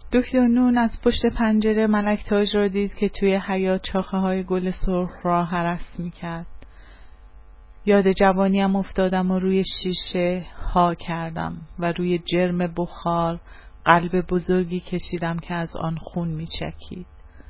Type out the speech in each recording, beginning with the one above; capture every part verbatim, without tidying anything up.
دکتر نون از پشت پنجره ملک تاج را دید که توی حیاط شاخه های گل سرخ را هرس می‌کرد. یاد جوانیم افتادم و روی شیشه ها کردم و روی جرم بخار قلب بزرگی کشیدم که از آن خون می‌چکید.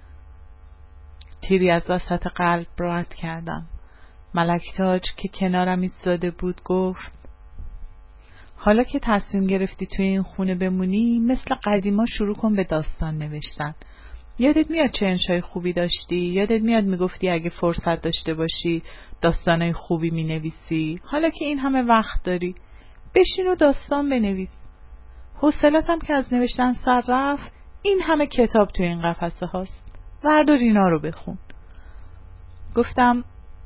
تیری از وسط قلب رد کردم. ملک تاج که کنارم ایستاده بود گفت: حالا که تصمیم گرفتی توی این خونه بمونی، مثل قدیما شروع کن به داستان نوشتن. یادت میاد چه انشای خوبی داشتی؟ یادت میاد میگفتی اگه فرصت داشته باشی داستانای خوبی مینویسی؟ حالا که این همه وقت داری، بشین و داستان بنویس. حوصله‌ام که از نوشتن سر رفت، این همه کتاب توی این قفسه هاست. وردار اینا رو بخون. گفتم: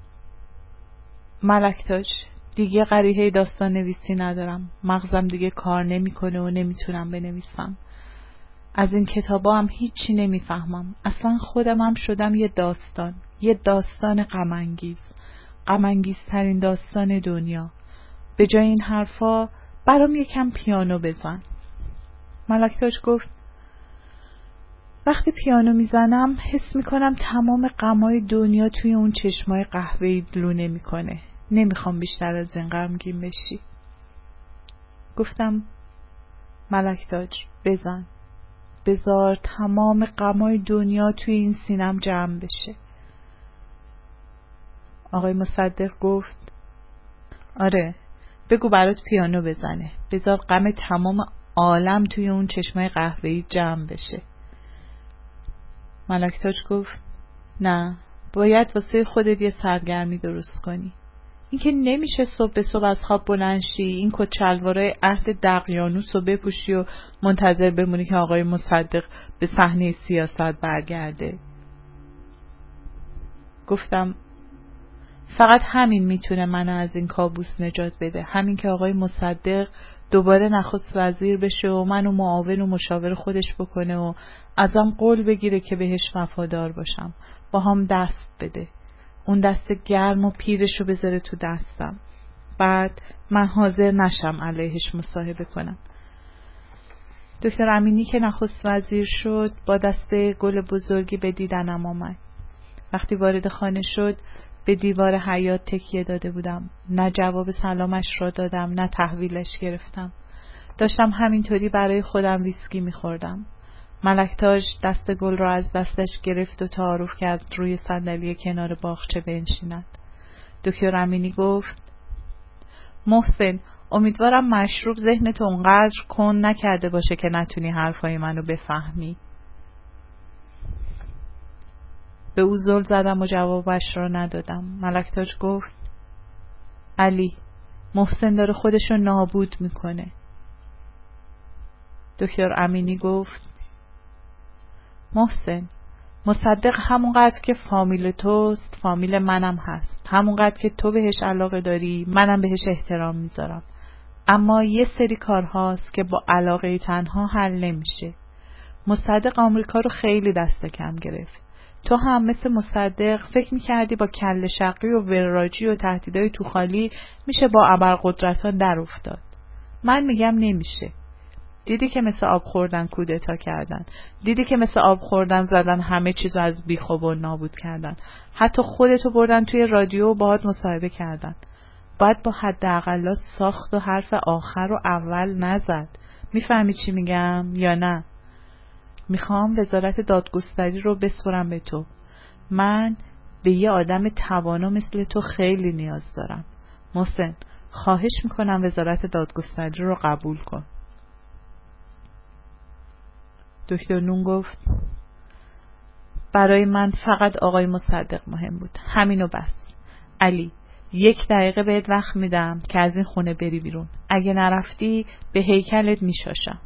ملک تاج، دیگه قریحه داستان نویسی ندارم. مغزم دیگه کار نمیکنه و نمیتونم بنویسم. از این کتابا هم هیچی نمیفهمم. اصلا خودم هم شدم یه داستان، یه داستان غم انگیز، غم انگیزترین داستان دنیا. به جای این حرفا برام یکم پیانو بزن. ملک تاج گفت: وقتی پیانو میزنم حس میکنم تمام غمای دنیا توی اون چشمای قهوه‌ای لونه میکنه. نمیخوام بیشتر از این غمگین بشی. گفتم: ملک تاج، بزن. بذار تمام غمای دنیا توی این سینم جمع بشه. آقای مصدق گفت: آره، بگو برات پیانو بزنه. بذار غم تمام عالم توی اون چشمای قهوه‌ای جمع بشه. ملک تاج گفت: نه، باید واسه خودت یه سرگرمی درست کنی. این که نمیشه صبح به صبح از خواب بلند شی، این کت شلوارای عهد دقیانوس رو بپوشی و منتظر بمونی که آقای مصدق به صحنه سیاست برگرده. گفتم: فقط همین میتونه منو از این کابوس نجات بده. همین که آقای مصدق دوباره نخست وزیر بشه و منو معاون و مشاور خودش بکنه و ازم قول بگیره که بهش وفادار باشم، با هم دست بده، اون دست گرم و پیرشو بذاره تو دستم، بعد من حاضر نشم علیهش مصاحبه کنم. دکتر امینی که نخست وزیر شد با دست گل بزرگی به دیدنم آمد. وقتی وارد خانه شد به دیوار حیاط تکیه داده بودم. نه جواب سلامش را دادم نه تحویلش گرفتم. داشتم همینطوری برای خودم ویسکی میخوردم. ملک تاج دست گل را از دستش گرفت و تعارف کرد روی صندلی کنار باغچه بنشیند. دکتر امینی گفت: محسن، امیدوارم مشروب ذهنتو اونقدر کند نکرده باشه که نتونی حرفای منو بفهمی. به او زل زدم و جوابش را ندادم. ملک تاج گفت: علی، محسن داره خودشو نابود میکنه. دکتر امینی گفت: محسن، مصدق همونقدر که فامیل توست فامیل منم هست. همونقدر که تو بهش علاقه داری منم بهش احترام میذارم. اما یه سری کارهاست که با علاقه تنها حل نمیشه. مصدق آمریکا رو خیلی دست کم گرفت. تو هم مثل مصدق فکر میکردی با کله شقی و وراجی و تهدیدهای تو خالی میشه با ابرقدرت‌ها در افتاد. من میگم نمیشه. دیدی که مثل آب خوردن کودتا کردن. دیدی که مثل آب خوردن زدن همه چیزو از بیخواب و نابود کردن. حتی خودتو بردن توی رادیو و باهات مصاحبه کردن. باید با حداقل ساخت و حرف آخر و اول نزد. میفهمی چی میگم یا نه؟ میخوام وزارت دادگستری رو بسپرم به تو. من به یه آدم توانا مثل تو خیلی نیاز دارم. محسن، خواهش میکنم وزارت دادگستری رو قبول کن. دکتر نون گفت: برای من فقط آقای مصدق مهم بود. همینو بس. علی، یک دقیقه بهت وقت میدم که از این خونه بری بیرون. اگه نرفتی به هیکلت میشاشم.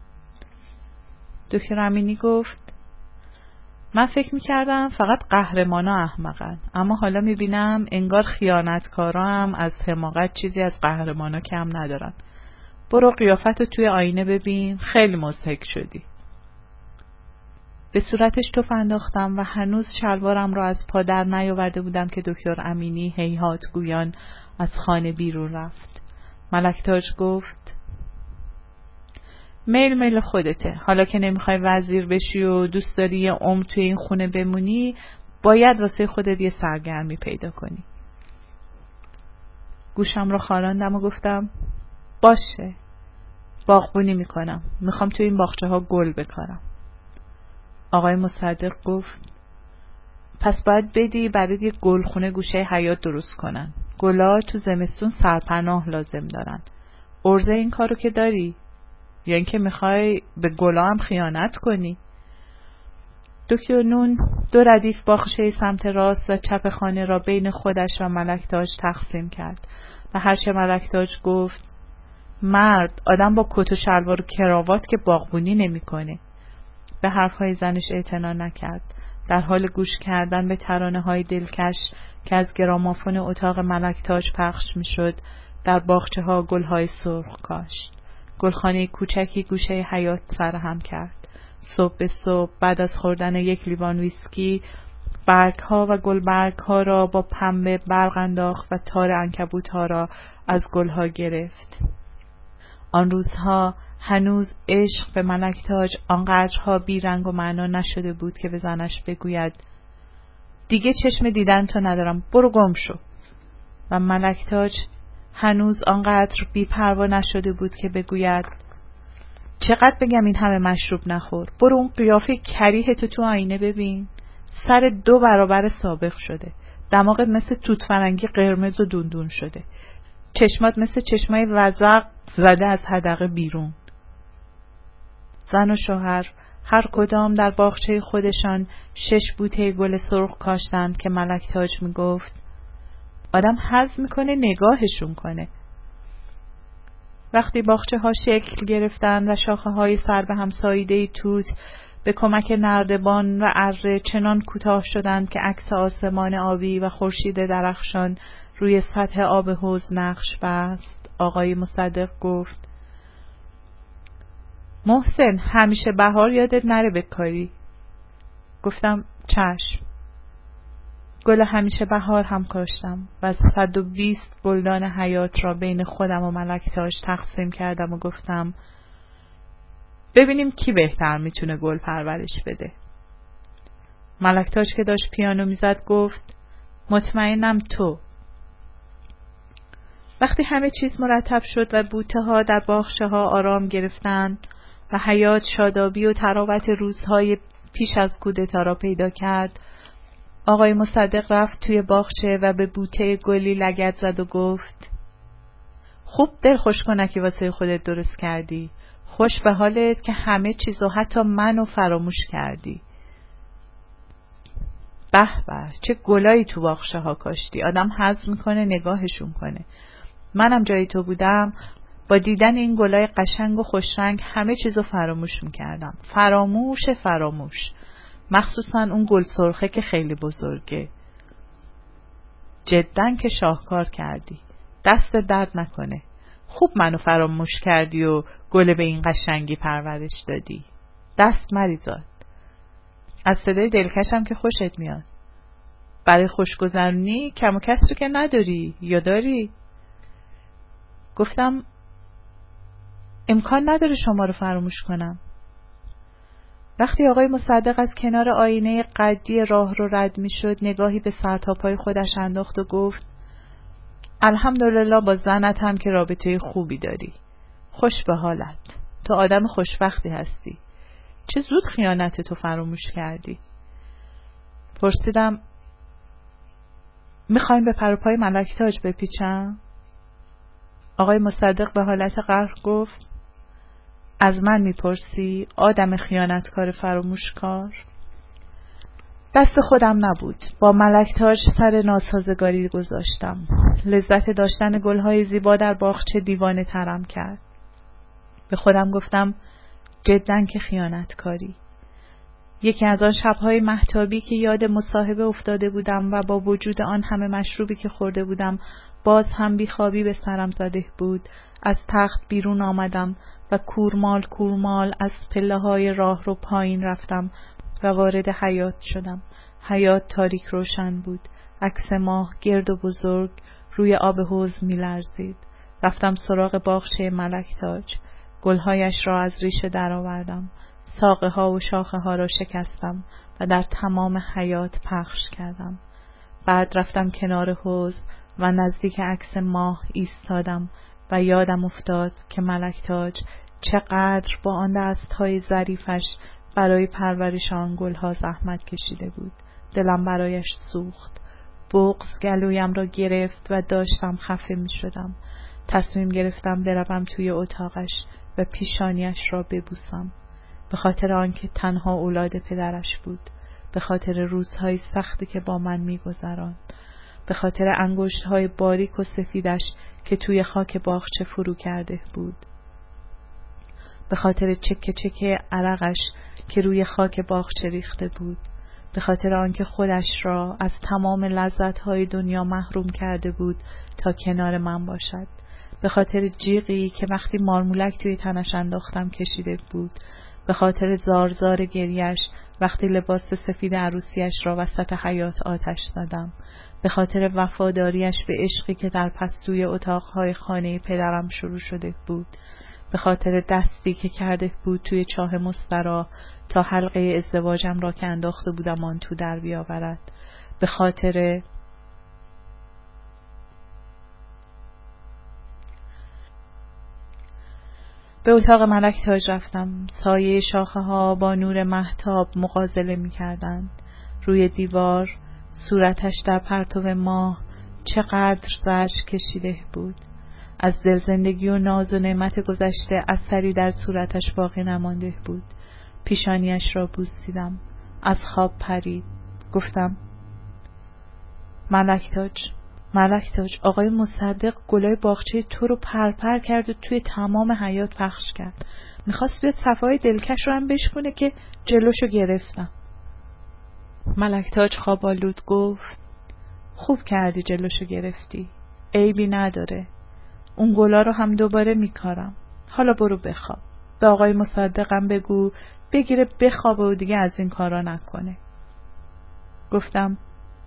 دکتر امینی گفت: من فکر میکردم فقط قهرمانا احمقن، اما حالا میبینم انگار خیانتکارا هم از حماقت چیزی از قهرمانا کم ندارن. برو قیافتو توی آینه ببین، خیلی مضحک شدی. به صورتش توف انداختم و هنوز شلوارم را از پا در نیاورده بودم که دکتر امینی هیهات گویان از خانه بیرون رفت. ملک تاج گفت: میل میل خودته. حالا که نمیخوای وزیر بشی و دوست داری یه عمر توی این خونه بمونی، باید واسه خودت یه سرگرمی پیدا کنی. گوشم رو خاراندم و گفتم باشه، باغبونی میکنم. میخوام توی این باغچه ها گل بکارم. آقای مصدق گفت پس باید بدی برای یه گلخونه گوشه حیاط درست کنن. گلا تو زمستون سرپناه لازم دارن. ارزه این کارو که داری؟ یا اینکه میخوای به گلا هم خیانت کنی؟ دکتر نون دو ردیف باغچه سمت راست و چپ خانه را بین خودش و ملکتاج تقسیم کرد و هرچه ملکتاج گفت مرد آدم با کت و شلوار و کراوات که باغبونی نمیکنه. به حرفهای زنش اعتنا نکرد. در حال گوش کردن به ترانه‌های دلکش که از گرامافون اتاق ملکتاج پخش میشد، در باغچه‌ها گل‌های سرخ کاشت. گلخانه کوچکی گوشه حیاط سرهم کرد. صبح به صبح بعد از خوردن یک لیوان ویسکی، برگ‌ها و گلبرگ‌ها را با پنبه برق انداخت و تار عنکبوت‌ها را از گل‌ها گرفت. آن روزها هنوز عشق به ملکتاج آنقدرها بی رنگ و معنا نشده بود که به زنش بگوید دیگه چشم دیدن تو ندارم، برو گم شو. و ملکتاج هنوز آنقدر بی پروا نشده بود که بگوید چقدر بگم این همه مشروب نخور، برو اون قیافه کریه تو تو آینه ببین، سر دو برابر سابق شده، دماغت مثل توت فرنگی قرمز و دوندون شده، چشمات مثل چشمای وزق زده از حدقه بیرون. زن و شوهر هر کدام در باغچه خودشان شش بوته گل سرخ کاشتند که ملکتاج می گفت آدم حظ میکنه نگاهشون کنه. وقتی باغچه ها شکل گرفتند و شاخه های سر به هم ساییده توت به کمک نردبان و اره چنان کوتاه شدند که عکس آسمان آبی و خورشید درخشان روی سطح آب حوض نقش بست، آقای مصدق گفت محسن همیشه بهار یادت نره بکاری. گفتم چشم. گل همیشه بهار هم کاشتم و از صد و بیست گلدان حیات را بین خودم و ملکتاج تقسیم کردم و گفتم ببینیم کی بهتر میتونه گل پرورش بده. ملکتاج که داشت پیانو میزد گفت مطمئنم تو. وقتی همه چیز مرتب شد و بوته ها در باغچه ها آرام گرفتند و حیات شادابی و تراوت روزهای پیش از کودتا را پیدا کرد، آقای مصدق رفت توی باغچه و به بوته گلی لگد زد و گفت خوب دل خوشکنکی واسه خودت درست کردی، خوش به حالت که همه چیزو حتی منو فراموش کردی. به به چه گلایی تو باغچه ها کاشتی، آدم حظ میکنه نگاهشون کنه. منم جای تو بودم با دیدن این گلای قشنگ و خوشرنگ همه چیزو فراموش میکردم. فراموش فراموش مخصوصا اون گل سرخه که خیلی بزرگه. جدن که شاهکار کردی، دست درد نکنه. خوب منو فراموش کردی و گل به این قشنگی پرورش دادی. دست مریزاد. از صدای دلکشم که خوشت میاد. برای خوشگذرونی کم و کسری که نداری یا داری؟ گفتم امکان نداره شما رو فراموش کنم. وقتی آقای مصدق از کنار آینه قدی راه رو رد می شد نگاهی به سرتاپای خودش انداخت و گفت الحمدلله با زنت هم که رابطه خوبی داری. خوش به حالت. تو آدم خوشبختی هستی. چه زود خیانت تو فراموش کردی. پرسیدم میخوایم به پروپای ملکتاج بپیچم؟ آقای مصدق به حالت قهر گفت از من میپرسی آدم خیانتکار فراموشکار؟ دست خودم نبود. با ملکتاج سر ناسازگاری گذاشتم. لذت داشتن گلهای زیبا در باغچه دیوانه ترم کرد. به خودم گفتم جدن که خیانتکاری. یکی از آن شبهای مهتابی که یاد مصاحبه افتاده بودم و با وجود آن همه مشروبی که خورده بودم باز هم بیخوابی به سرم زده بود، از تخت بیرون آمدم و کورمال کورمال از پله های راه رو پایین رفتم و وارد حیاط شدم. حیاط تاریک روشن بود. عکس ماه گرد و بزرگ روی آب حوض می لرزید. رفتم سراغ باغچه ملکتاج. گلهایش را از ریشه درآوردم، ساقه ها و شاخه ها را شکستم و در تمام حیاط پخش کردم. بعد رفتم کنار حوض و نزدیک عکس ماه ایستادم و یادم افتاد که ملک تاج چقدر با آن دستهای ظریفش برای پرورش آن گلها زحمت کشیده بود. دلم برایش سوخت. بغض گلویم را گرفت و داشتم خفه می شدم. تصمیم گرفتم بروم توی اتاقش و پیشانیش را ببوسم. به خاطر آنکه تنها اولاد پدرش بود، به خاطر روزهای سختی که با من می‌گذراند، به خاطر انگشت‌های باریک و سفیدش که توی خاک باغچه فرو کرده بود، به خاطر چکه چکه عرقش که روی خاک باغچه ریخته بود، به خاطر آنکه خودش را از تمام لذت‌های دنیا محروم کرده بود تا کنار من باشد، به خاطر جیغی که وقتی مارمولک توی تنش انداختم کشیده بود، به خاطر زارزار گریش وقتی لباس سفید عروسیش را وسط حیاط آتش زدم، به خاطر وفاداریش به عشقی که در پستوی اتاقهای خانه پدرم شروع شده بود، به خاطر دستی که کرده بود توی چاه مسترا تا حلقه ازدواجم را که انداخته بودم آن تو در بیاورد، به خاطر به اتاق ملک تاج رفتم. سایه شاخه ها با نور مهتاب مغازله می کردند. روی دیوار صورتش در پرتو ماه چقدر زشت کشیده بود. از دل زندگی و ناز و نعمت گذشته اثری در صورتش باقی نمانده بود. پیشانیش را بوسیدم. از خواب پرید. گفتم ملک تاج، ملک تاج، آقای مصدق گلای باغچه تو رو پرپر کرد و توی تمام حیاط پخش کرد. میخواست بیاد صفای دلکش رو هم بشکونه که جلوشو گرفتم. ملک تاج خواب آلود گفت خوب کردی جلوشو گرفتی، عیبی نداره، اون گلا رو هم دوباره میکارم. حالا برو بخواب. به آقای مصدقم بگو بگیره بخوابه و دیگه از این کارا نکنه. گفتم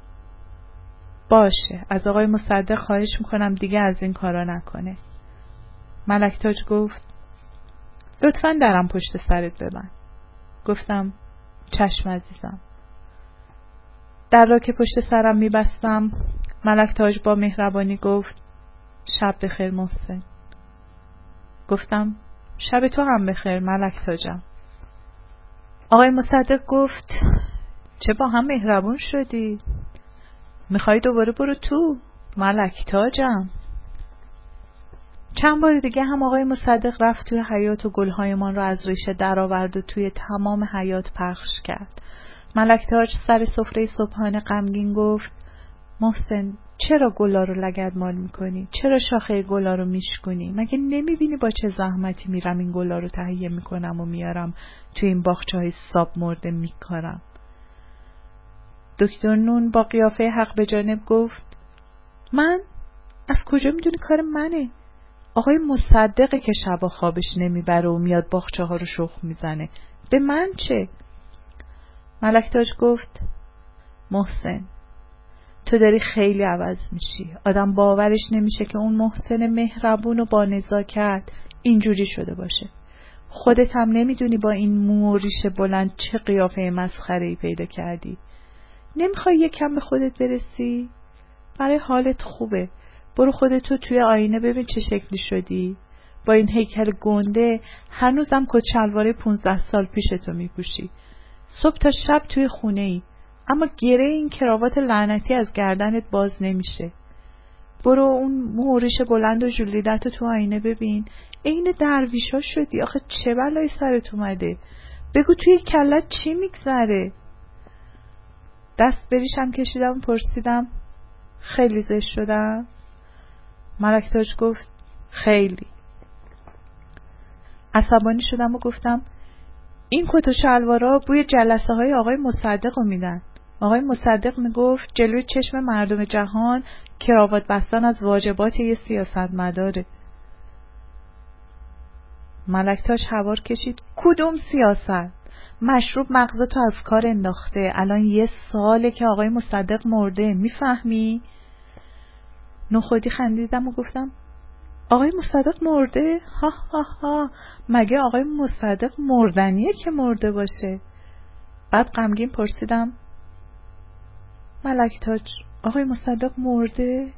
باشه، از آقای مصدق خواهش میکنم دیگه از این کارا نکنه. ملک تاج گفت لطفاً درم پشت سرت ببند. گفتم چشم عزیزم. در را که پشت سرم میبستم ملک تاج با مهربانی گفت شب بخیر محسن. گفتم شب تو هم بخیر ملک تاجم. آقای مصدق گفت چه با هم مهربون شدی؟ میخوای دوباره برو تو ملک تاجم؟ چند بار دیگه هم آقای مصدق رفت توی حیاط و گلهایمان را از ریشه درآورد و توی تمام حیاط پخش کرد. ملک تاج سر سفره صبحانه غمگین گفت محسن چرا گلا رو لگدمال میکنی؟ چرا شاخه گلا رو میشکنی؟ مگه نمیبینی با چه زحمتی میرم این گلا رو تهیه میکنم و میارم توی این باغچه های ساب مرده میکارم؟ دکتر نون با قیافه حق به جانب گفت من؟ از کجا میدونی کار منه؟ آقای مصدقه که شبا خوابش نمیبره و میاد باغچه ها رو شخم میزنه. به من چه؟ ملک تاج گفت محسن تو داری خیلی عوض میشی. آدم باورش نمیشه که اون محسن مهربون و با نزاکت اینجوری شده باشه. خودت هم نمیدونی با این مو و ریش بلند چه قیافه مسخره‌ای پیدا کردی. نمیخوای یکم به خودت برسی؟ برای حالت خوبه. برو خودتو توی آینه ببین چه شکلی شدی. با این هیکل گنده هنوزم کت شلوار پونزده سال پیشتو میپوشی. صبح تا شب توی خونه ای، اما گره این کراوات لعنتی از گردنت باز نمیشه. برو اون موریش بلند و ژولیدتو تو آینه ببین. عین درویشا شدی. آخه چه بلایی سرت اومده؟ بگو توی کلت چی میگذره؟ دست بریشم کشیدم و پرسیدم خیلی زشت شدم؟ ملک تاج گفت خیلی. عصبانی شدم و گفتم این کت و شلوارا بوی جلسه های آقای مصدق رو میدن. آقای مصدق میگفت جلوی چشم مردم جهان کراوات بستن از واجبات یه سیاستمداره. ملک تاج هوار کشید کدوم سیاست؟ مشروب مغزتو از کار انداخته. الان یه ساله که آقای مصدق مرده، میفهمی؟ نخودی خندیدم و گفتم آقای مصدق مرده؟ ها ها ها، مگه آقای مصدق مردنیه که مرده باشه؟ بعد غمگین پرسیدم ملک تاج، آقای مصدق مرده؟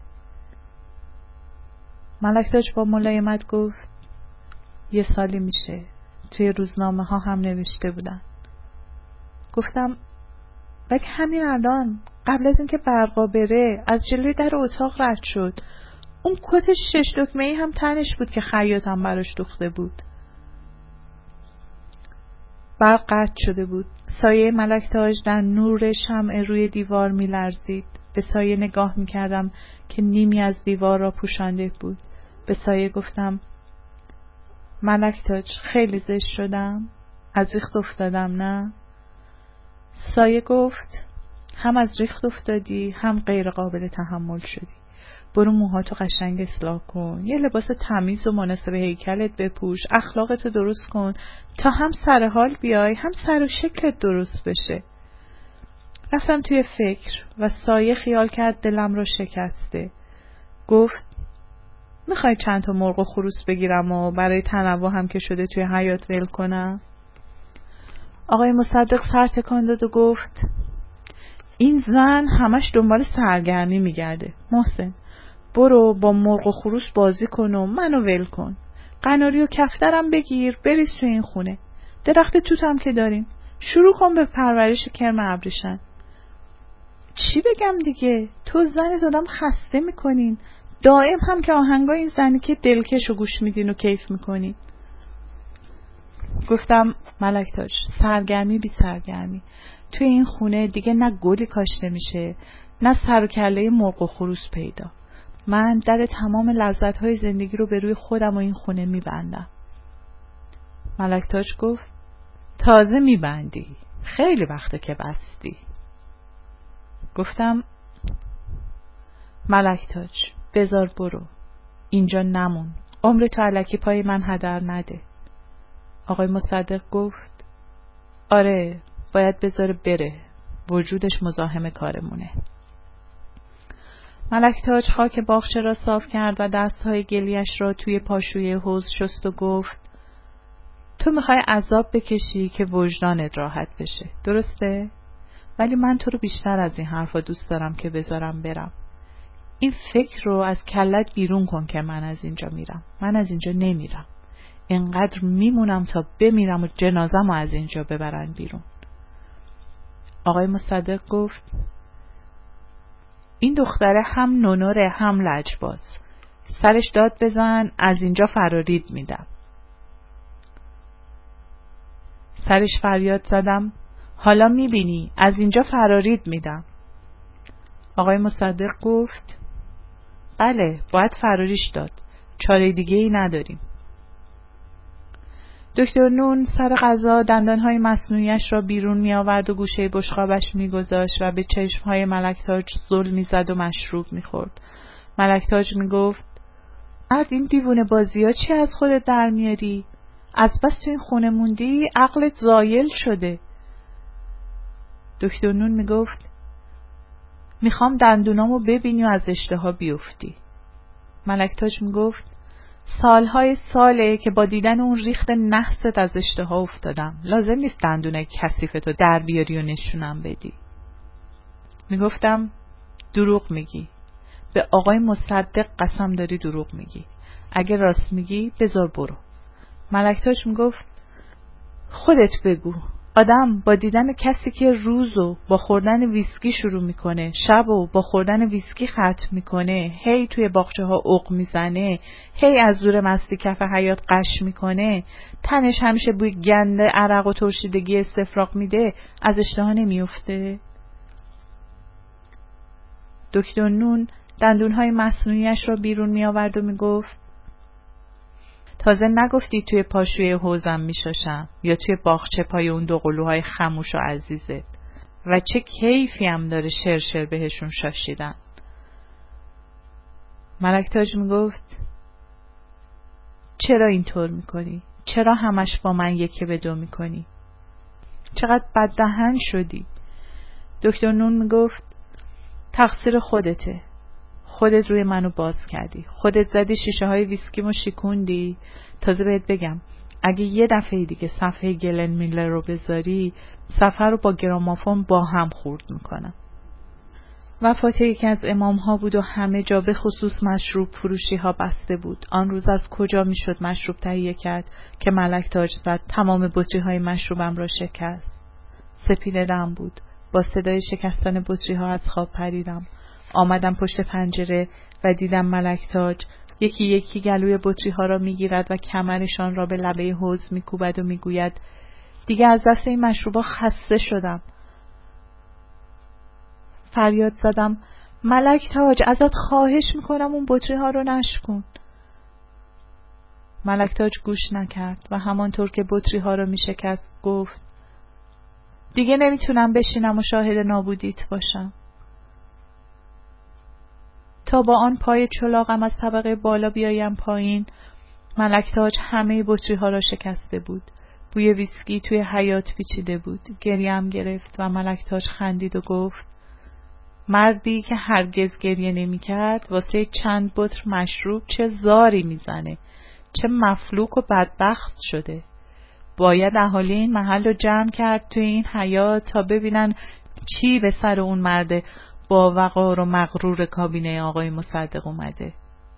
ملک تاج با ملایمت گفت یه سالی میشه، توی روزنامه ها هم نوشته بودن. گفتم ولی همین الان قبل از اینکه برقا بره از جلوی در اتاق رد شد. اون کت شش دکمه‌ای هم تنش بود که خیاطم براش دوخته بود. برق قطع شده بود. سایه ملک تاج در نور شمع روی دیوار می لرزید. به سایه نگاه می کردم که نیمی از دیوار را پوشانده بود. به سایه گفتم ملک تاج خیلی زشت شدم؟ از ریخت افتادم نه؟ سایه گفت هم از ریخت افتادی هم غیر قابل تحمل شدی. برو موهاتو قشنگ اصلاح کن، یه لباس تمیز و مناسب هیکلت بپوش، اخلاقتو درست کن تا هم سر حال بیای هم سر و شکلت درست بشه. رفتم توی فکر و سایه خیال کرد دلم رو شکسته. گفت میخوای چند تا مرغ و خروس بگیرم و برای تنوع هم که شده توی حیاط ول کنم؟ آقای مصدق سر تکان داد و گفت این زن همش دنبال سرگرمی میگرده. محسن برو با مرغ و خروس بازی کن و منو ول کن. قناری و کفترم بگیر بریز تو این خونه. درخت توت هم که داریم. شروع کن به پرورش کرم ابریشم. چی بگم دیگه؟ تو زنت آدم خسته میکنین. دائم هم که آهنگای این زنی که دلکش رو گوش میدین و کیف میکنین. گفتم ملک تاج سرگرمی بی سرگرمی. توی این خونه دیگه نه گلی کاشته میشه نه سر و کله مرغ و خروس پیدا. من در تمام لذت‌های زندگی رو به روی خودم و این خونه میبندم. ملک تاج گفت تازه میبندی؟ خیلی وقته که بستی. گفتم ملک تاج بذار برو، اینجا نمون، عمر تو الکی پای من هدر نده. آقای مصدق گفت آره باید بذاره بره، وجودش مزاحم کارمونه. ملک تاج خاک باغچه را صاف کرد و دستهای گلیش را توی پاشوی حوض شست و گفت تو میخوای عذاب بکشی که وجدانت راحت بشه، درسته؟ ولی من تو رو بیشتر از این حرفا دوست دارم که بذارم برم. این فکر رو از کلت بیرون کن که من از اینجا میرم. من از اینجا نمیرم. اینقدر میمونم تا بمیرم و جنازم رو از اینجا ببرن بیرون. آقای مصدق گفت این دختره هم نونوره هم لجباز. سرش داد بزن از اینجا فرارید میدم. سرش فریاد زدم حالا میبینی از اینجا فرارید میدم. آقای مصدق گفت بله باید فراریش داد، چاره دیگه ای نداریم. دکتر نون سر غذا دندانهای مصنوعیش را بیرون می آورد و گوشه بشقابش می گذاشت و به چشمهای ملک تاج زل می زد و مشروب می خورد. ملک تاج می گفت مرد این دیوونه بازی ها چی از خودت در میاری؟ از بس تو این خونه موندی عقلت زایل شده. دکتر نون می گفت میخوام دندونامو ببینی و از اشتها بیفتی. ملک تاج می گفت سالهای ساله که با دیدن اون ریخت نحست از اشتها افتادم. لازم نیست دندونه کثیفتو در بیاری و نشونم بدی. میگفتم دروغ میگی. به آقای مصدق قسم داری دروغ میگی. اگه راست میگی بذار برو. ملک تاج میگفت خودت بگو. آدم با دیدن کسی که روزو با خوردن ویسکی شروع میکنه، شبو با خوردن ویسکی ختم میکنه، هی توی باغچه ها عق میزنه، هی از زور مستی کف حیاط قش میکنه، تنش همیشه بوی گنده عرق و ترشیدگی استفراغ میده، از اشتها نمیفته؟ دکتر نون دندونهای مصنوعیش را بیرون میآورد و میگفت تازه نگفتی توی پاشوی حوزم میشاشم یا توی باغچه پای اون دو قلوهای خموش و عزیزت و چه کیفی هم داره شرشر بهشون شاشیدن. ملک تاج میگفت چرا اینطور میکنی؟ چرا همش با من یکی به دو میکنی؟ چقدر بددهن شدی؟ دکتر نون میگفت تقصیر خودته. خودت روی منو باز کردی، خودت زدی شیشه های ویسکیمو شیکوندی. تازه بهت بگم اگه یه دفعه دیگه صفحه گلن میلر رو بذاری، صفحه رو با گرامافون با هم خورد میکنم. وفات یکی از امام ها بود و همه جا به خصوص مشروب فروشی ها بسته بود. آن روز از کجا میشد مشروب تهیه کرد که ملک تاج زد تمام بطری های مشروبم را شکست. سپیده دم بود. با صدای شکستن بطری ها از خواب پریدم. آمدم پشت پنجره و دیدم ملک تاج یکی یکی گلوی بطری ها را میگیرد و کمرشان را به لبه حوض میکوبد و میگوید دیگه از دست این مشروبا خسته شدم. فریاد زدم ملک تاج ازت خواهش میکنم اون بطری ها رو نشکن. ملک تاج گوش نکرد و همانطور که بطری ها رو میشکست گفت دیگه نمیتونم بشینم و شاهد نابودیت باشم. تا با آن پای چلاقم از طبقه بالا بیایم پایین، ملک تاج همه بطری ها را شکسته بود. بوی ویسکی توی حیاط پیچیده بود. گریم گرفت و ملک تاج خندید و گفت مردی که هرگز گریه نمی کرد واسه چند بطر مشروب چه زاری میزنه، چه مفلوک و بدبخت شده. باید اهالی این محل رو جمع کرد توی این حیاط تا ببینن چی به سر اون مرده با وقار و مغرور کابینه آقای مصدق اومده.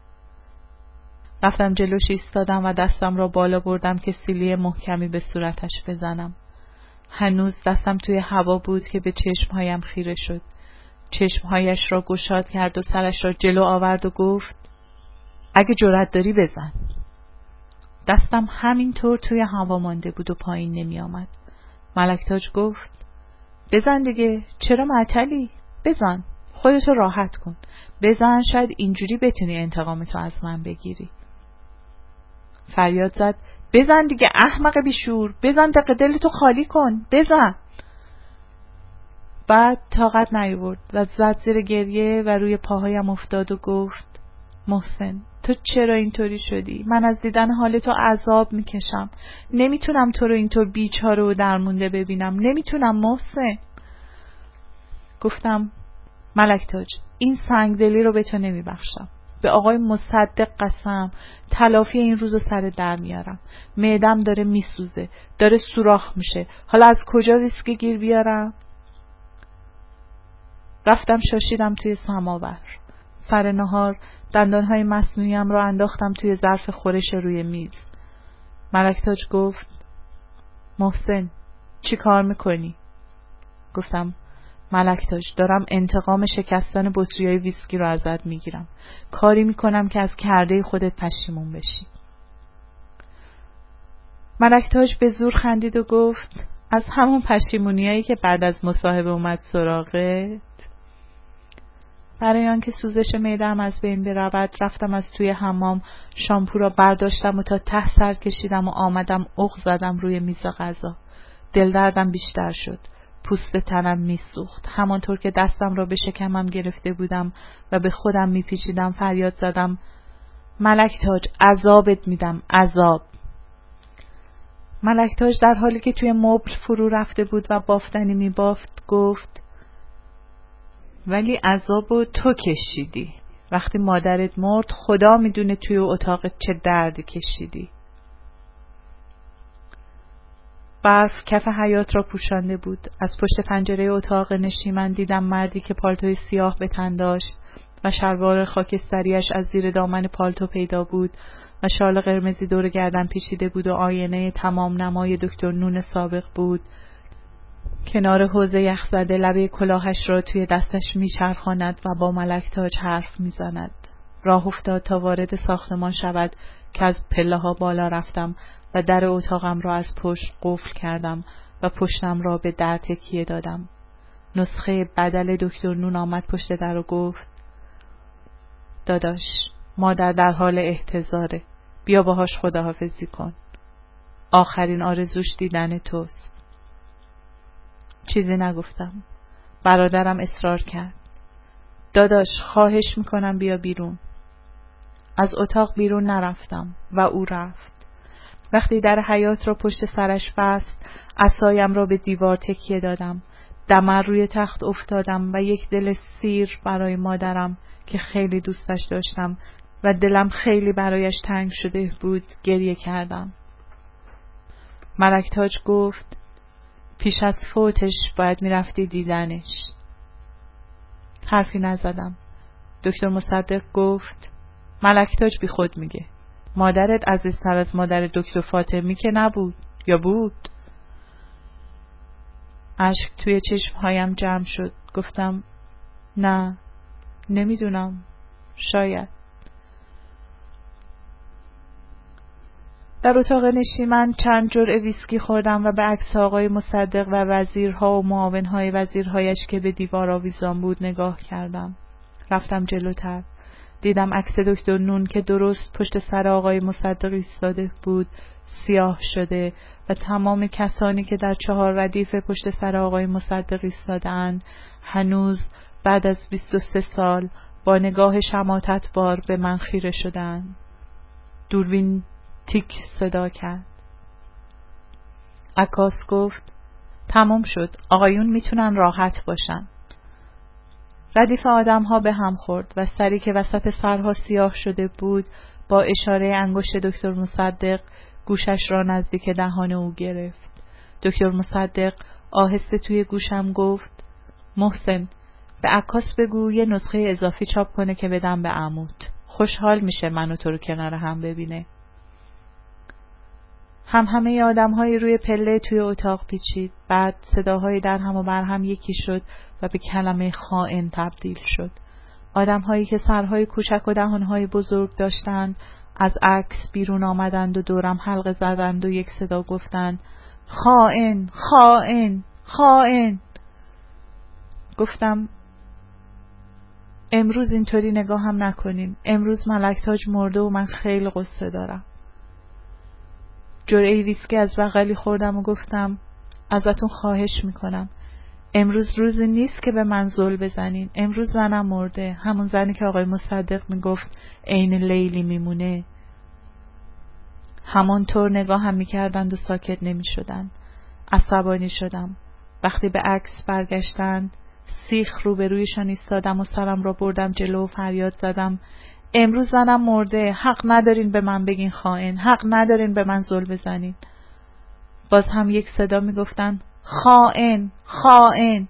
رفتم جلوش ایستادم و دستم را بالا بردم که سیلی محکمی به صورتش بزنم. هنوز دستم توی هوا بود که به چشمهایم خیره شد. چشمهایش را گشاد کرد و سرش را جلو آورد و گفت اگه جرأت داری بزن. دستم همینطور توی هوا مانده بود و پایین نمی آمد. ملک تاج گفت بزن دیگه، چرا معطلی؟ بزن، خودتو راحت کن، بزن، شاید اینجوری بتونی انتقامتو از من بگیری. فریاد زد بزن دیگه احمق بیشور، بزن دق دلتو خالی کن، بزن. بعد طاقت نیاورد و زد زیر گریه و روی پاهایم افتاد و گفت محسن تو چرا اینطوری شدی؟ من از دیدن حال تو عذاب میکشم. نمیتونم تو رو اینطور بیچاره و درمونده ببینم. نمیتونم محسن. گفتم ملک تاج این سنگدلی رو به تو نمیبخشم. به آقای مصدق قسم تلافی این روزو سر در میارم. معدم داره میسوزه، داره سوراخ میشه. حالا از کجا ویسکی گیر بیارم؟ رفتم شاشیدم توی سماور. سر نهار دندانهای مصنوعیم رو انداختم توی ظرف خورش روی میز. ملک تاج گفت محسن چی کار میکنی؟ گفتم ملک تاج دارم انتقام شکستن بطریای ویسکی رو ازت میگیرم. کاری میکنم که از کرده خودت پشیمون بشی. ملک تاج به زور خندید و گفت از همون پشیمونیایی که بعد از مصاحبه اومد سراغت. برای آنکه سوزش معده‌ام از بین برود رفتم از توی حمام، شامپو را برداشتم و تا ته سر کشیدم و آمدم اغ زدم روی میز غذا. دل دردم بیشتر شد. پوست تنم میسوخت. همانطور که دستم را به شکمم گرفته بودم و به خودم میپیچیدم فریاد زدم ملک تاج عذابت میدم، عذاب. ملک تاج در حالی که توی مبل فرو رفته بود و بافتنی میبافت گفت ولی عذابو تو کشیدی. وقتی مادرت مرد خدا میدونه توی اتاقت چه دردی کشیدی. برف کف حیاط را پوشانده بود. از پشت پنجره اتاق نشیمن دیدم مردی که پالتوی سیاه به تن داشت و شلوار خاکستریش از زیر دامن پالتو پیدا بود و شال قرمزی دور گردن پیچیده بود و آینه تمام نمای دکتر نون سابق بود. کنار حوض یخزده لبه کلاهش را توی دستش میچرخاند و با ملک تاج حرف میزند. راه افتاد تا وارد ساختمان شود که از پله ها بالا رفتم و در اتاقم را از پشت قفل کردم و پشتم را به در تکیه دادم. نسخه بدل دکتر نون آمد پشت در و گفت داداش مادر در حال احتضاره، بیا باهاش خداحافظی کن. آخرین آرزوش دیدن توست. چیزی نگفتم. برادرم اصرار کرد. داداش خواهش میکنم بیا بیرون. از اتاق بیرون نرفتم و او رفت. وقتی در حیاط را پشت سرش بست عصایم را به دیوار تکیه دادم. دمر روی تخت افتادم و یک دل سیر برای مادرم که خیلی دوستش داشتم و دلم خیلی برایش تنگ شده بود گریه کردم. ملک تاج گفت پیش از فوتش باید میرفتی دیدنش. حرفی نزدم. دکتر مصدق گفت ملک تاج بی خود میگه. مادرت عزیزتر از مادر دکتر فاطمی که نبود یا بود؟ اشک توی چشمهایم جمع شد. گفتم نه نمیدونم، شاید. در اتاق نشیمن چند جرعه ویسکی خوردم و به عکس آقای مصدق و وزیرها و معاونهای وزیرهایش که به دیوار آویزان بود نگاه کردم. رفتم جلوتر. دیدم عکس دکتر نون که درست پشت سر آقای مصدق ایستاده بود سیاه شده و تمام کسانی که در چهار ردیف پشت سر آقای مصدق ایستاده‌اند هنوز بعد از بیست و سه سال با نگاه شماتت بار به من خیره شدند. دوربین تیک صدا کرد. عکاس گفت تمام شد، آقایون میتونن راحت باشن. ردیف آدم ها به هم خورد و سری که وسط سرها سیاه شده بود با اشاره انگشت دکتر مصدق گوشش را نزدیک دهان او گرفت. دکتر مصدق آهسته توی گوشم گفت محسن به عکاس بگو یه نسخه اضافی چاپ کنه که بدم به عموت. خوشحال میشه منو تو رو کنار هم ببینه. هم همه آدم‌های روی پله توی اتاق پیچید. بعد صداهای در هم و بر هم یکی شد و به کلمه خائن تبدیل شد. آدم‌هایی که سرهای کوچک و دهان‌های بزرگ داشتند از عکس بیرون آمدند و دورم حلقه زدند و یک صدا گفتند خائن، خائن، خائن. گفتم امروز اینطوری نگاه هم نکنین. امروز ملک تاج مرده و من خیلی قصه دارم. جرعه ویسکی از بغلی خوردم و گفتم ازتون خواهش میکنم امروز روزی نیست که به من زل بزنین. امروز زنم مرده، همون زنی که آقای مصدق میگفت عین لیلی میمونه. همانطور نگاه هم میکردند و ساکت نمیشدند. عصبانی شدم. وقتی به عکس برگشتند سیخ روبرویشان ایستادم و سرم را بردم جلو و فریاد زدم امروز زنم مرده، حق ندارین به من بگین خائن، حق ندارین به من زل بزنین. باز هم یک صدا میگفتن خائن، خائن.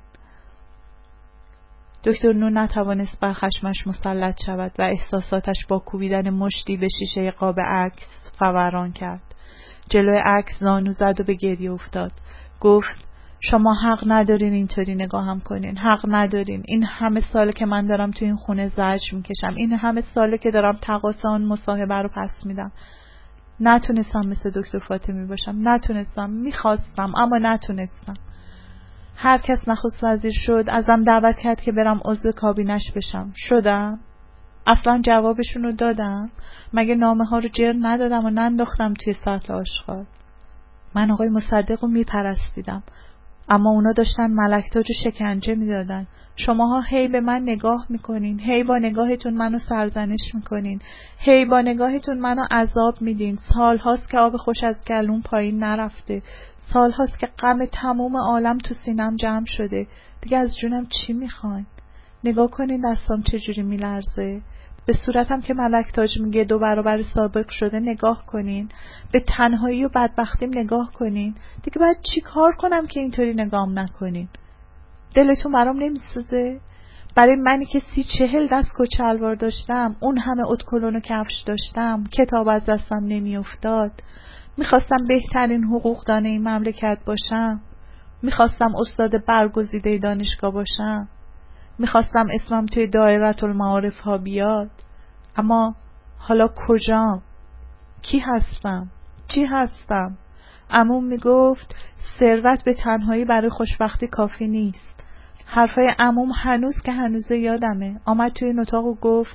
دکتر نون نتوانست بر خشمش مسلط شود و احساساتش با کوبیدن مشتی به شیشه قاب عکس فوران کرد. جلوی عکس زانو زد و به گریه افتاد. گفت شما حق ندارین اینطوری نگاهم کنین، حق ندارین. این همه ساله که من دارم تو این خونه زجر میکشم، این همه ساله که دارم تقاص آن مصاحبه رو پس میدم. نتونستم مثل دکتر فاطمی باشم، نتونستم. میخواستم اما نتونستم. هر کس نخست وزیر شد ازم دعوت کرد که برم عضو کابینش بشم. شدم؟ اصلا جوابشون رو دادم؟ مگه نامه ها رو جر ندادم و ننداختم توی سطل آشغال؟ من آقای مصدق رو میپرستیدم اما اونا داشتن ملک تاج رو شکنجه میدادن. شماها هی به من نگاه میکنین، هی با نگاهتون منو سرزنش میکنین، هی با نگاهتون منو عذاب میدین. سال هاست که آب خوش از گلوم پایین نرفته، سال هاست که غم تموم عالم تو سینم جمع شده. دیگه از جونم چی میخواین؟ نگاه کنین دستام چجوری میلرزه. به صورتم که ملک تاج میگه دو برابر سابق شده نگاه کنین. به تنهایی و بدبختیم نگاه کنین. دیگه باید چی کار کنم که اینطوری نگام نکنین؟ دلتون برام نمیسوزه؟ برای منی که سی چهل دست کچلوار داشتم، اون همه اتکلون و کفش داشتم، کتاب از دستم نمیافتاد، میخواستم بهترین حقوق دانه این مملکت باشم، میخواستم استاد برگزیده دانشگاه باشم، میخواستم اسمم توی دایره المعارف ها بیاد. اما حالا کجام؟ کی هستم؟ چی هستم؟ عموم میگفت ثروت به تنهایی برای خوشبختی کافی نیست. حرفای عموم هنوز که هنوزه یادمه. آمد توی اتاق و گفت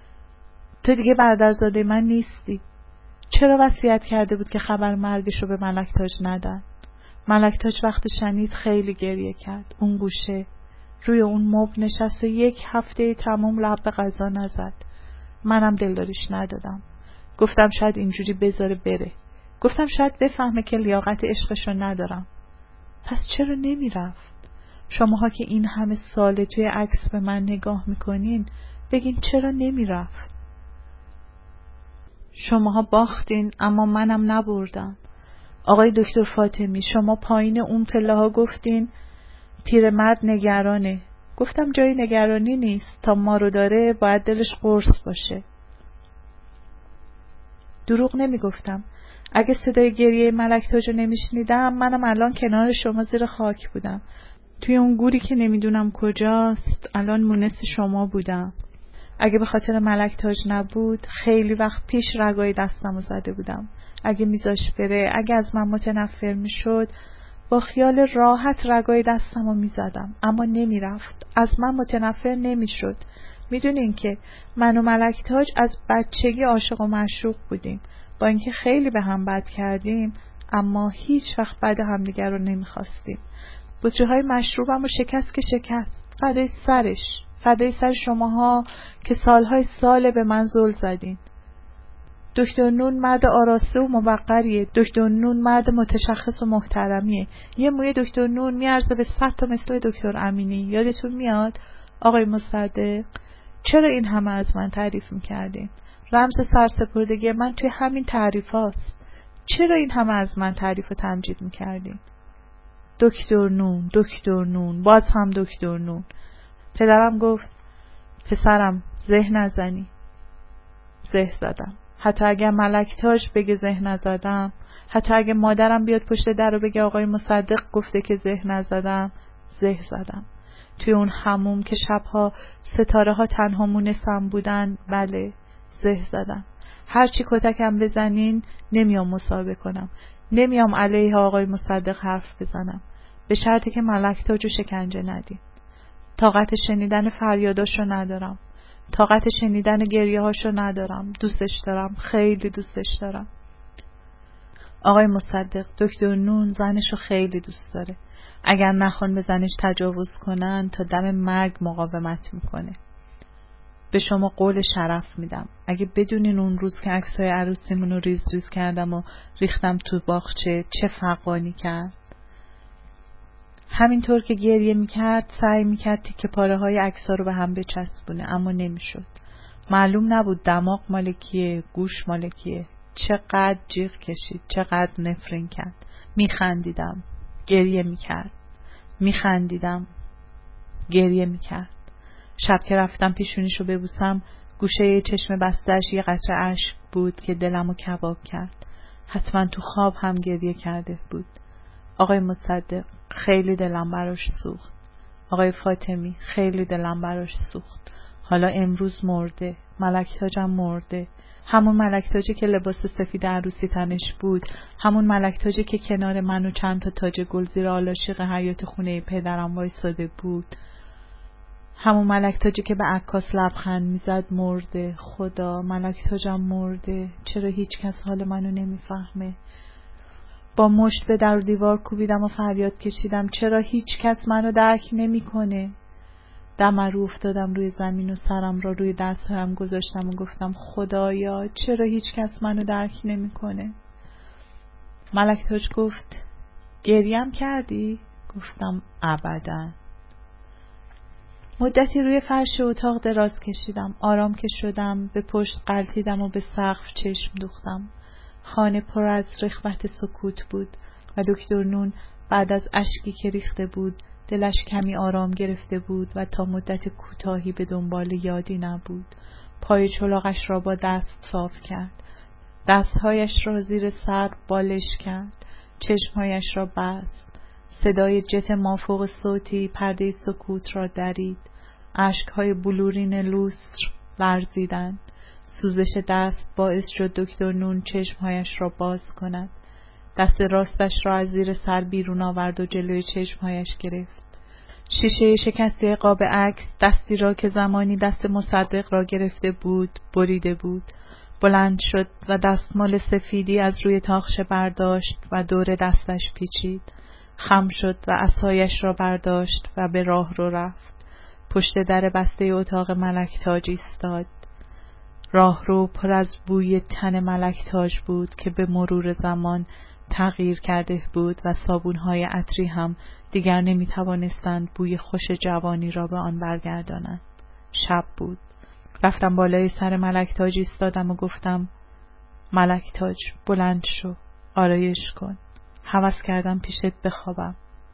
تو دیگه برادرزاده من نیستی. چرا وصیت کرده بود که خبر مرگش رو به ملک تاج ندن؟ ملک تاج وقتی شنید خیلی گریه کرد. اون گوشه روی اون مبل نشست و یک هفته تمام لب به غذا نزد. منم دلداریش ندادم. گفتم شاید اینجوری بذاره بره. گفتم شاید بفهمه که لیاقت عشقشو ندارم. پس چرا نمی رفت؟ شماها که این همه ساله توی عکس به من نگاه میکنین بگین چرا نمیرفت؟ شماها باختین اما منم نبردم. آقای دکتر فاطمی، شما پایین اون پله ها گفتین پیرمرد نگرانه. گفتم جای نگرانی نیست، تا ما رو داره باید دلش قرص باشه. دروغ نمی گفتم. اگه صدای گریه ملک تاج رو نمیشنیدم منم الان کنار شما زیر خاک بودم. توی اون گوری که نمیدونم کجاست الان مونس شما بودم. اگه به خاطر ملک تاج نبود خیلی وقت پیش رگای دستمو زده بودم. اگه میذاش بره، اگه از من متنفر میشد، با خیال راحت رگای دستمو میزدم، اما نمیرفت. از من متنفر نمیشد. میدونین که من و ملک تاج از بچگی عاشق و معشوق بودیم. با اینکه خیلی به هم بد کردیم اما هیچ وقت بد همدیگر رو نمیخواستیم. بطری‌های مشروبم و شکست که شکست. فدای سرش، فدای سر شماها که سالهای ساله به من زل زدین. دکتر نون مرد آراسته و موقریه. دکتر نون مرد متشخص و محترمیه. یه موی دکتر نون میارزه به صد تا مثل دکتر امینی. یادتون میاد آقای مصدق؟ چرا این همه از من تعریف میکردین؟ رمز سرسپردگی من توی همین تعریف هاست. چرا این همه از من تعریف و تمجید میکردین؟ دکتر نون، دکتر نون، باز هم دکتر نون. پدرم گفت پسرم زه نزنی. زه زدم. حتی اگر ملک تاج بگه زه نزدم، حتی اگه مادرم بیاد پشت در و بگه آقای مصدق گفته که زه نزدم، زه زدم. توی اون حموم که شبها ستاره ها تنها مونسم بودن، بله زه زدم. هرچی کتکم بزنین نمیام مصاحبه کنم، نمیام علیه آقای مصدق حرف بزنم، به شرطی که ملک تاجو شکنجه ندین. طاقت شنیدن فریاداشو ندارم، طاقت شنیدن گریه هاشو ندارم. دوستش دارم، خیلی دوستش دارم. آقای مصدق، دکتر نون زنشو خیلی دوست داره. اگر نخوان به زنش تجاوز کنن تا دم مرگ مقاومت میکنه. به شما قول شرف میدم اگه بدونین اون روز که عکسای عروسیمون رو ریز ریز کردم و ریختم تو باغچه چه فقانی کرد. همینطور که گریه میکرد سعی میکرد تیکه پاره های عکس‌ها رو به هم بچسبونه، اما نمیشد. معلوم نبود دماغ مالکیه، گوش مالکیه. چقدر جیغ کشید، چقدر نفرین کرد. میخندیدم، گریه میکرد. میخندیدم، گریه میکرد. شب که رفتم پیشونیشو ببوسم، گوشه چشم بستش یه قطره اشک بود که دلمو کباب کرد. حتما تو خواب هم گریه کرده بود. آقای مصدق، خیلی دلم براش سوخت. آقای فاطمی، خیلی دلم براش سوخت. حالا امروز مرده. ملک تاجم مرده. همون ملک تاجی که لباس سفید عروسی تنش بود، همون ملک تاجی که کنار من و چند تا تاج گل زیر آلاشیق حیاط خونه پدرم وایساده بود، همون ملک تاجی که به عکاس لبخند میزد مرده. خدا، ملک تاجم مرده. چرا هیچ کس حال منو نمیفهمه؟ با مشت به در و دیوار کوبیدم و فریاد کشیدم چرا هیچ کس منو درک نمیکنه؟ دم رو افتادم روی زمین و سرم را روی دستم گذاشتم و گفتم خدایا چرا هیچ کس منو درک نمیکنه؟ ملک تاج گفت گریم کردی؟ گفتم ابداً. مدتی روی فرش اتاق دراز کشیدم. آرام که شدم به پشت غلتیدم و به سقف چشم دوختم. خانه پر از رخوت سکوت بود و دکتر نون بعد از اشکی که ریخته بود دلش کمی آرام گرفته بود و تا مدت کوتاهی به دنبال یادی نبود. پای چلاغش را با دست صاف کرد. دستهایش را زیر سر بالش کرد. چشمهایش را بست. صدای جت مافوق صوتی پرده سکوت را درید. اشکهای بلورین لوستر لرزیدند. سوزش دست باعث شد دکتر نون چشمهایش را باز کند. دست راستش را از زیر سر بیرون آورد و جلوی چشمهایش گرفت. شیشه شکسته قاب عکس، دستی را که زمانی دست مصدق را گرفته بود بریده بود. بلند شد و دستمال سفیدی از روی تاقچه برداشت و دور دستش پیچید. خم شد و عصایش را برداشت و به راه رو رفت. پشت در بسته اتاق ملک تاج ایستاد. راهرو پر از بوی تن ملک تاج بود که به مرور زمان تغییر کرده بود و صابون‌های عطری هم دیگر نمی‌توانستند بوی خوش جوانی را به آن برگردانند. شب بود. رفتم بالای سر ملک تاج ایستادم و گفتم: ملک تاج، بلند شو، آرایش کن. هوس کردم پیشت بخوابم.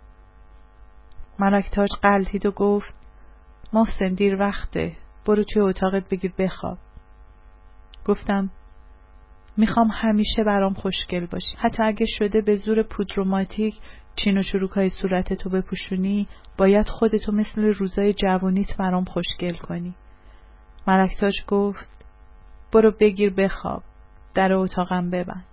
ملک تاج غلتید و گفت: محسن دیر وقته، برو توی اتاقت بگیر بخواب. گفتم: میخوام همیشه برام خوشگل باشی. حتی اگه شده به زور پودروماتیک چین و چروکای صورتتو بپوشونی، باید خودتو مثل روزای جوانیت برام خوشگل کنی. ملک تاج گفت: برو بگیر بخواب، در اتاقم ببند.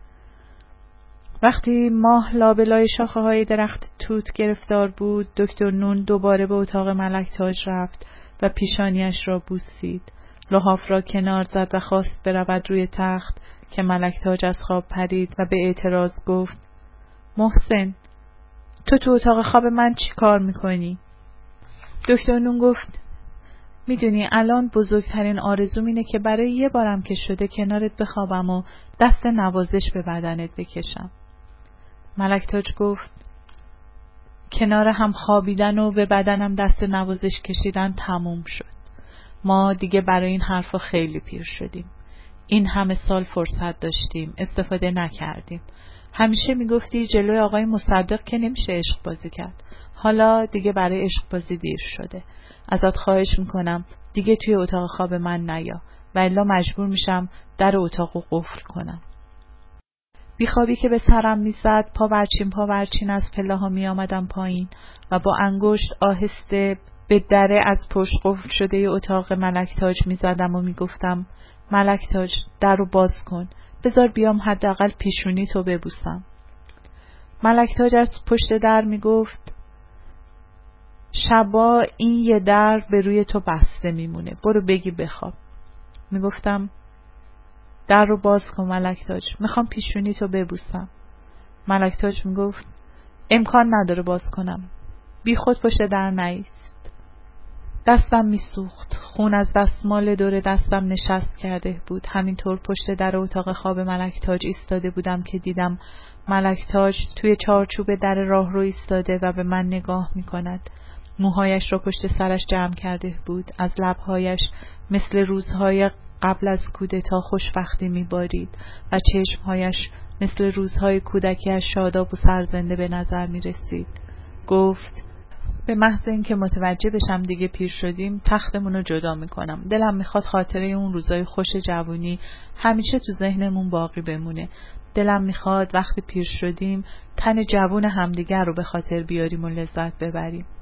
وقتی ماه لابلای شاخه های درخت توت گرفتار بود، دکتر نون دوباره به اتاق ملک تاج رفت و پیشانیش را بوسید. لحاف را کنار زد و خواست برود روی تخت که ملک تاج از خواب پرید و به اعتراض گفت: محسن، تو تو اتاق خواب من چی کار میکنی؟ دکتر نون گفت: میدونی الان بزرگترین آرزوم اینه که برای یه بارم که شده کنارت بخوابم و دست نوازش به بدنت بکشم. ملک تاج گفت: کنار هم خوابیدن و به بدنم دست نوازش کشیدن تموم شد. ما دیگه برای این حرفا خیلی پیر شدیم. این همه سال فرصت داشتیم، استفاده نکردیم. همیشه میگفتی جلوی آقای مصدق که نمیشه عشق بازی کرد. حالا دیگه برای عشق بازی دیر شده. ازت خواهش میکنم دیگه توی اتاق خواب من نیا، و الا مجبور میشم در اتاقو قفل کنم. بیخوابی که به سرم میزد، پاورچین پاورچین از پله ها می آمدم پایین و با انگشت آهسته به دره از پشت قفل شده اتاق ملک تاج می زدم و می گفتم: ملک تاج، در رو باز کن، بذار بیام حداقل پیشونی تو ببوسم. ملک تاج از پشت در می گفت: شبا این یه در به روی تو بسته میمونه، برو بگی بخواب. می گفتم: در رو باز کن ملک تاج، میخوام پیشونی تو ببوسم. ملک تاج می گفت: امکان نداره باز کنم، بی خود پشت در نایست. دستم میسوخت، خون از دستمال دور دستم نشست کرده بود. همینطور پشت در اتاق خواب ملک تاج ایستاده بودم که دیدم ملک تاج توی چارچوب در راهرو ایستاده و به من نگاه میکند. موهایش را پشت سرش جمع کرده بود. از لبهایش مثل روزهای قبل از کودتا خوشبختی میبارید و چشمهایش مثل روزهای کودکیش شاداب و سرزنده به نظر میرسید. گفت: به محض اینکه متوجه بشم دیگه پیر شدیم، تختمون رو جدا میکنم. دلم میخواد خاطره اون روزای خوش جوونی همیشه تو ذهنمون باقی بمونه. دلم میخواد وقتی پیر شدیم تن جوون همدیگر رو به خاطر بیاریم و لذت ببریم.